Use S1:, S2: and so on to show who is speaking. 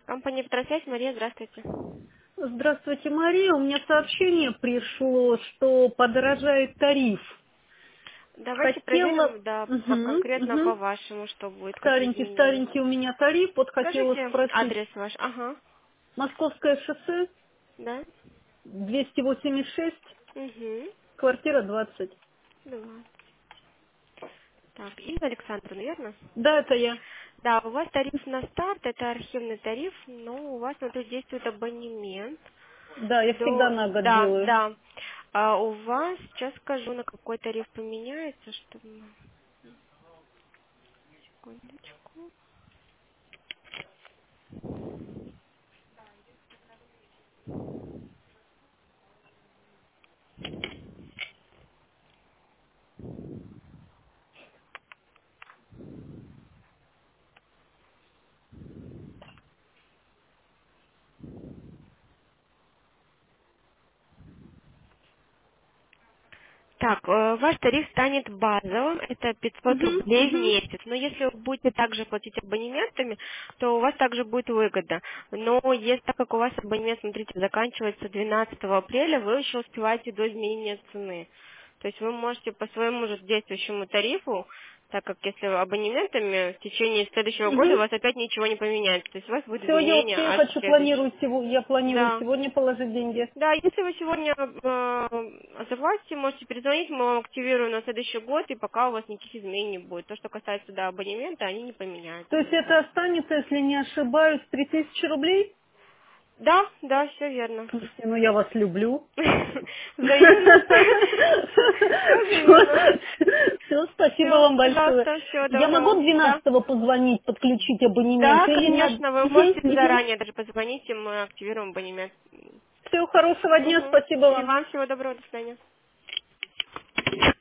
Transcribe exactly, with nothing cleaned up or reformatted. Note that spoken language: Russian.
S1: Компания «Петросвязь», Мария, здравствуйте.
S2: Здравствуйте, Мария. У меня сообщение пришло, что подорожает тариф.
S1: Давайте
S2: Хотела...
S1: проверим, да, по-
S2: Угу,
S1: конкретно по
S2: угу.
S1: вашему, что будет, какие
S2: Старенький,
S1: изменения.
S2: старенький у меня тариф. Вот хотела
S1: Скажите
S2: спросить.
S1: адрес ваш. Ага,
S2: Московское шоссе,
S1: да?
S2: двести восемьдесят шесть,
S1: Угу.
S2: квартира двадцать.
S1: Два. Так, и Александр, верно?
S2: Да, это я.
S1: Да, у вас тариф на старт, это архивный тариф, но у вас, смотрю, действует абонемент.
S2: Да, я всегда
S1: До,
S2: на год
S1: да,
S2: делаю.
S1: да. А у вас, сейчас скажу, на какой тариф поменяется, чтобы... Секундочку. Так, э, ваш тариф станет базовым, это пятьсот
S2: Угу,
S1: рублей в
S2: угу.
S1: месяц. Но если вы будете также платить абонементами, то у вас также будет выгода. Но если, так как у вас абонемент, смотрите, заканчивается двенадцатого апреля, вы еще успеваете до изменения цены. То есть вы можете по своему же действующему тарифу, так как если абонементами в течение следующего года у
S2: Угу.
S1: вас опять ничего не поменяется. То есть у вас будет
S2: Все, я
S1: изменение
S2: окей,
S1: аж в
S2: хочу,
S1: следующий.
S2: планирую, сего- я планирую
S1: Да.
S2: сегодня положить деньги.
S1: Да, если вы сегодня э, согласите, можете перезвонить, мы вам активируем на следующий год, и пока у вас никаких изменений не будет. То, что касается да, абонемента, они не
S2: То
S1: поменяются.
S2: есть это останется, если не ошибаюсь, три тысячи рублей?
S1: Да, да, все верно.
S2: Слушайте, ну я вас люблю.
S1: Взаимно. Все взаимно.
S2: Все, спасибо
S1: Все,
S2: вам большое.
S1: пожалуйста, всего
S2: Я
S1: доброго.
S2: могу
S1: Да.
S2: двенадцатого позвонить, подключить абонемент
S1: Да,
S2: или надо?
S1: конечно, вы
S2: Угу,
S1: можете
S2: угу.
S1: заранее даже позвонить, и мы активируем абонемент.
S2: Всего хорошего дня,
S1: Угу.
S2: спасибо
S1: И
S2: вам.
S1: вам всего доброго, до свидания.